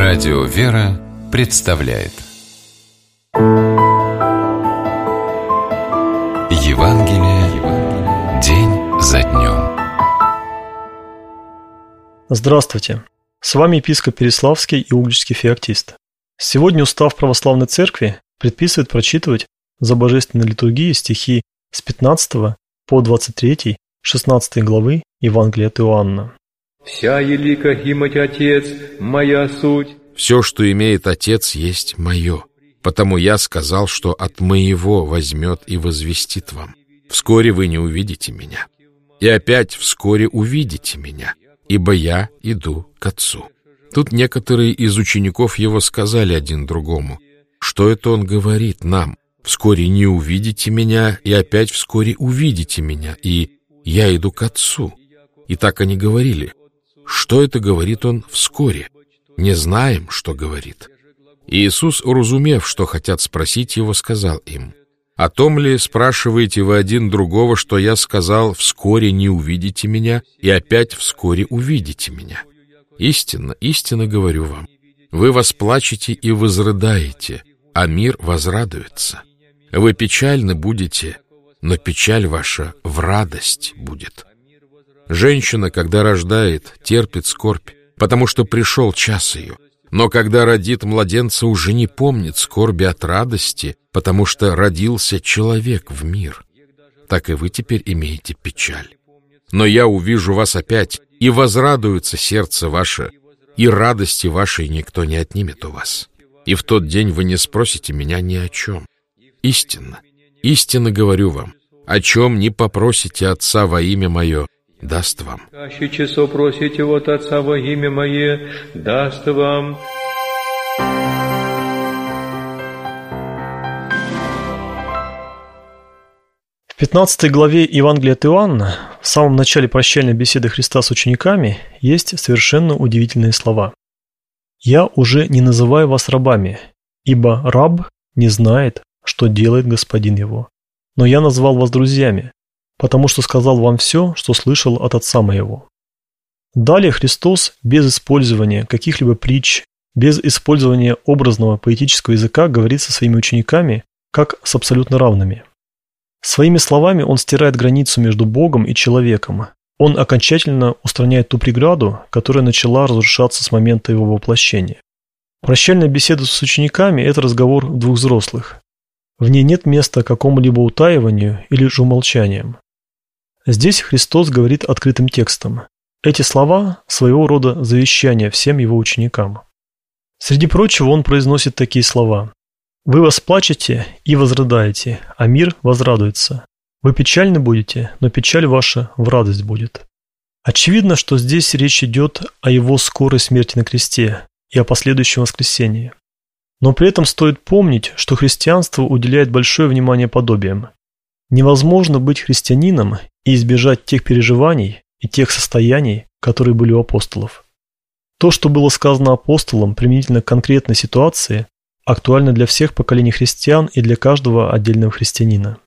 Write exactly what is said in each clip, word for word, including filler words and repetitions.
Радио «Вера» представляет Евангелие день за днем. Здравствуйте! С вами епископ Переславский и Угличский феоктист. Сегодня устав православной церкви предписывает прочитывать за божественной литургией стихи с пятнадцатой по двадцать третью, шестнадцатой главы Евангелия от Иоанна. «Вся елика имать Отец, моя суть». «Все, что имеет Отец, есть мое. Потому я сказал, что от моего возьмет и возвестит вам. Вскоре вы не увидите меня. И опять вскоре увидите меня, ибо я иду к Отцу». Тут некоторые из учеников его сказали один другому: «Что это он говорит нам? Вскоре не увидите меня, и опять вскоре увидите меня, и я иду к Отцу». И так они говорили: «Что это говорит он вскоре? Не знаем, что говорит». И Иисус, уразумев, что хотят спросить его, сказал им: «О том ли спрашиваете вы один другого, что я сказал: вскоре не увидите меня, и опять вскоре увидите меня? Истинно, истинно говорю вам, вы восплачете и возрыдаете, а мир возрадуется. Вы печальны будете, но печаль ваша в радость будет. Женщина, когда рождает, терпит скорбь, потому что пришел час ее. Но когда родит младенца, уже не помнит скорби от радости, потому что родился человек в мир. Так и вы теперь имеете печаль. Но я увижу вас опять, и возрадуется сердце ваше, и радости вашей никто не отнимет у вас. И в тот день вы не спросите меня ни о чем. Истинно, истинно говорю вам, о чем не попросите Отца во имя Мое, даст вам». «Аще часо просите от Отца во имя Мое, даст вам». В пятнадцатой главе Евангелия от Иоанна, в самом начале прощальной беседы Христа с учениками, есть совершенно удивительные слова. «Я уже не называю вас рабами, ибо раб не знает, что делает господин его. Но я назвал вас друзьями, потому что сказал вам все, что слышал от Отца моего». Далее Христос без использования каких-либо притч, без использования образного поэтического языка говорит со своими учениками, как с абсолютно равными. Своими словами Он стирает границу между Богом и человеком. Он окончательно устраняет ту преграду, которая начала разрушаться с момента Его воплощения. Прощальная беседа с учениками – это разговор двух взрослых. В ней нет места какому-либо утаиванию или же умолчаниям. Здесь Христос говорит открытым текстом. Эти слова – своего рода завещание всем Его ученикам. Среди прочего Он произносит такие слова: «Вы восплачете и возрыдаете, а мир возрадуется. Вы печальны будете, но печаль ваша в радость будет». Очевидно, что здесь речь идет о Его скорой смерти на кресте и о последующем воскресении. Но при этом стоит помнить, что христианство уделяет большое внимание подобиям. Невозможно быть христианином и избежать тех переживаний и тех состояний, которые были у апостолов. То, что было сказано апостолам применительно к конкретной ситуации, актуально для всех поколений христиан и для каждого отдельного христианина.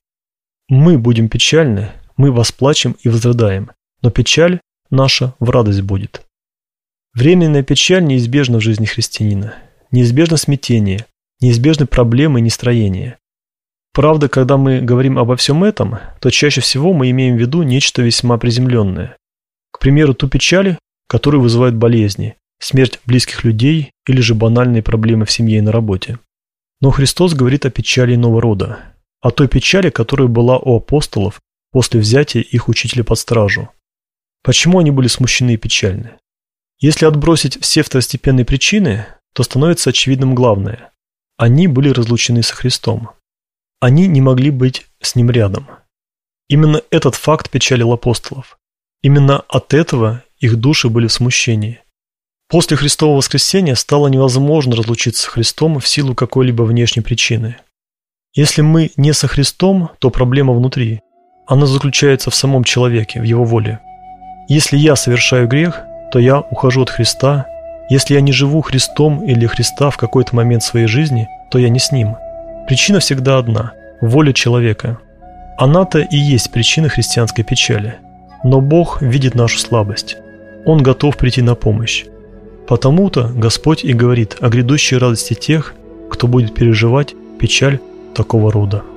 Мы будем печальны, мы восплачем и возрыдаем, но печаль наша в радость будет. Временная печаль неизбежна в жизни христианина, неизбежно смятение, неизбежны проблемы и нестроения. Правда, когда мы говорим обо всем этом, то чаще всего мы имеем в виду нечто весьма приземленное. К примеру, ту печаль, которую вызывают болезни, смерть близких людей или же банальные проблемы в семье и на работе. Но Христос говорит о печали иного рода, о той печали, которая была у апостолов после взятия их учителя под стражу. Почему они были смущены и печальны? Если отбросить все второстепенные причины, то становится очевидным главное. Они были разлучены со Христом. Они не могли быть с Ним рядом. Именно этот факт печалил апостолов. Именно от этого их души были в смущении. После Христового воскресения стало невозможно разлучиться с Христом в силу какой-либо внешней причины. Если мы не со Христом, то проблема внутри. Она заключается в самом человеке, в его воле. Если я совершаю грех, то я ухожу от Христа. Если я не живу Христом или Христа в какой-то момент своей жизни, то я не с Ним. Причина всегда одна – воля человека. Она-то и есть причина христианской печали. Но Бог видит нашу слабость. Он готов прийти на помощь. Потому-то Господь и говорит о грядущей радости тех, кто будет переживать печаль такого рода.